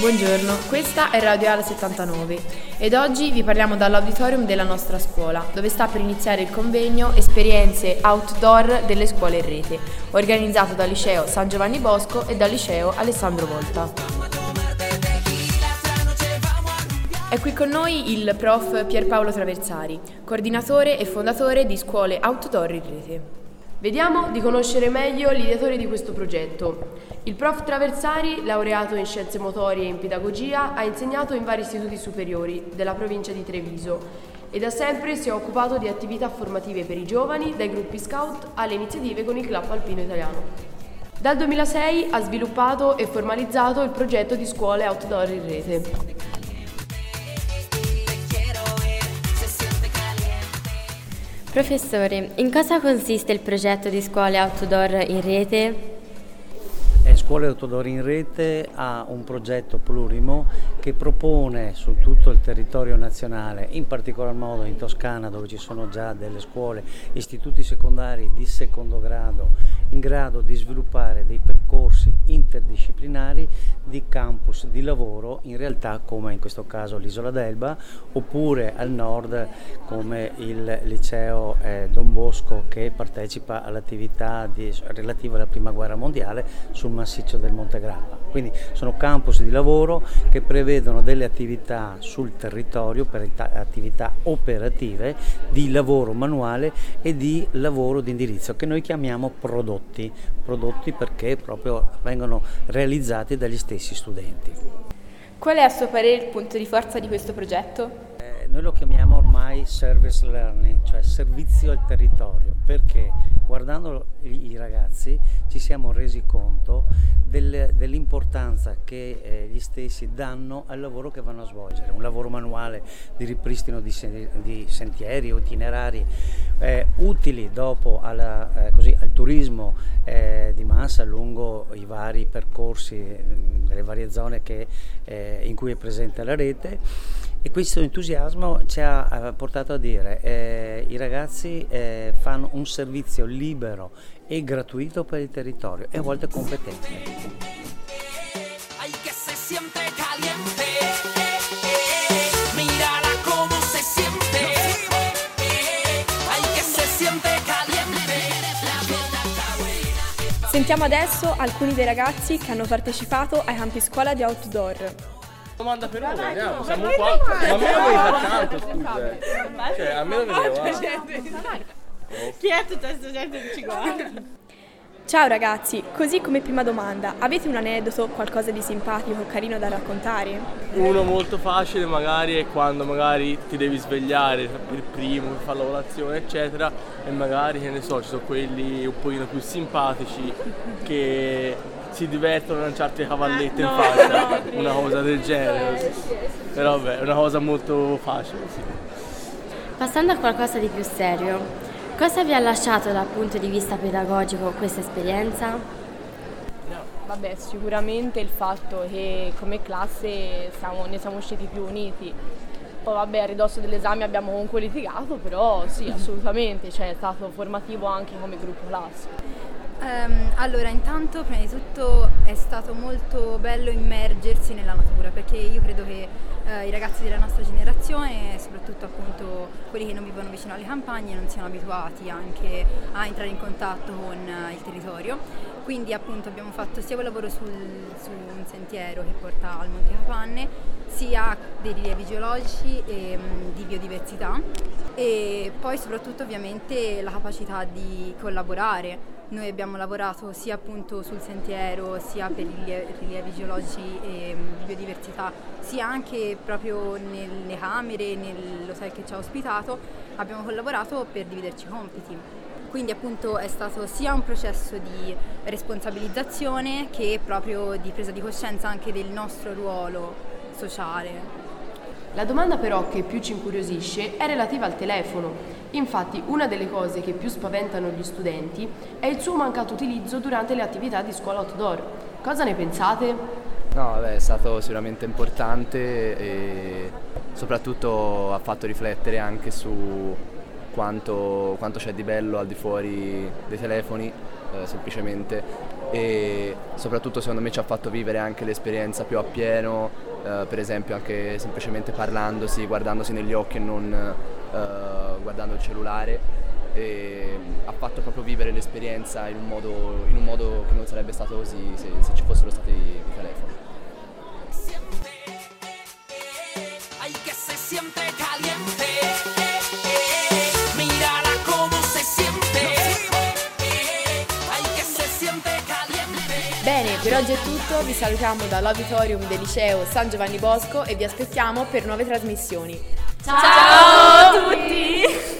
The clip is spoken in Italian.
Buongiorno, questa è Radio Ala 79 ed oggi vi parliamo dall'auditorium della nostra scuola, dove sta per iniziare il convegno Esperienze Outdoor delle scuole in rete, organizzato dal Liceo San Giovanni Bosco e dal Liceo Alessandro Volta. È qui con noi il prof Pierpaolo Traversari, coordinatore e fondatore di Scuole Outdoor in Rete. Vediamo di conoscere meglio l'ideatore di questo progetto. Il prof Traversari, laureato in scienze motorie e in pedagogia, ha insegnato in vari istituti superiori della provincia di Treviso e da sempre si è occupato di attività formative per i giovani, dai gruppi scout alle iniziative con il Club Alpino Italiano. Dal 2006 ha sviluppato e formalizzato il progetto di Scuole Outdoor in Rete. Professore, in cosa consiste il progetto di Scuole Outdoor in Rete? Scuole Outdoor in Rete ha un progetto plurimo che propone su tutto il territorio nazionale, in particolar modo in Toscana, dove ci sono già delle scuole, istituti secondari di secondo grado, in grado di sviluppare dei percorsi interdisciplinari di campus di lavoro, in realtà come in questo caso l'Isola d'Elba, oppure al nord come il liceo Don Bosco, che partecipa all'attività relativa alla Prima Guerra Mondiale sul massiccio del Monte Grappa. Quindi sono campus di lavoro che prevedono delle attività sul territorio, per attività operative di lavoro manuale e di lavoro di indirizzo, che noi chiamiamo prodotti perché proprio vengono realizzati dagli stessi studenti. Qual è a suo parere il punto di forza di questo progetto? Noi lo chiamiamo ormai service learning, cioè servizio al territorio, perché guardando i ragazzi ci siamo resi conto dell'importanza che gli stessi danno al lavoro che vanno a svolgere, un lavoro manuale di ripristino di sentieri o itinerari utili dopo al turismo di massa lungo i vari percorsi delle varie zone in cui è presente la rete. E questo entusiasmo ci ha portato a dire i ragazzi fanno un servizio libero e gratuito per il territorio e a volte competente. Sentiamo adesso alcuni dei ragazzi che hanno partecipato ai campi scuola di outdoor. Domanda per voi, andiamo, siamo qua. Ma a me non mi fa tanto, scusa. Cioè, a me non vedeva. Chi è tutta questa gente che ci guarda? Ciao ragazzi, così come prima domanda, avete un aneddoto, qualcosa di simpatico o carino da raccontare? Uno molto facile magari è quando magari ti devi svegliare per primo, per fare la colazione eccetera, e magari, che ne so, ci sono quelli un pochino più simpatici che si divertono a lanciarti le cavallette in faccia, una cosa del genere. Però vabbè, è una cosa molto facile, sì. Passando a qualcosa di più serio, cosa vi ha lasciato dal punto di vista pedagogico questa esperienza? Vabbè, sicuramente il fatto che come classe ne siamo usciti più uniti. Poi vabbè, a ridosso dell'esame abbiamo comunque litigato, però sì, assolutamente, cioè, è stato formativo anche come gruppo classe. Allora, intanto prima di tutto è stato molto bello immergersi nella natura, perché io credo che i ragazzi della nostra generazione, soprattutto appunto quelli che non vivono vicino alle campagne, non siano abituati anche a entrare in contatto con il territorio. Quindi appunto abbiamo fatto sia un lavoro su un sentiero che porta al Monte Capanne, sia dei rilievi geologici e di biodiversità, e poi soprattutto ovviamente la capacità di collaborare. Noi abbiamo lavorato sia appunto sul sentiero, sia per i rilievi geologici e di biodiversità, sia anche proprio nelle camere, nell'hotel che ci ha ospitato, abbiamo collaborato per dividerci i compiti. Quindi appunto è stato sia un processo di responsabilizzazione che proprio di presa di coscienza anche del nostro ruolo sociale. La domanda però che più ci incuriosisce è relativa al telefono. Infatti una delle cose che più spaventano gli studenti è il suo mancato utilizzo durante le attività di scuola outdoor. Cosa ne pensate? No, vabbè, è stato sicuramente importante e soprattutto ha fatto riflettere anche su quanto c'è di bello al di fuori dei telefoni, semplicemente, e soprattutto secondo me ci ha fatto vivere anche l'esperienza più appieno, per esempio anche semplicemente parlandosi, guardandosi negli occhi e non guardando il cellulare, e ha fatto proprio vivere l'esperienza in un modo che non sarebbe stato così se ci fossero stati i telefoni. Bene, per oggi è tutto, vi salutiamo dall'auditorium del liceo San Giovanni Bosco e vi aspettiamo per nuove trasmissioni. Ciao a tutti!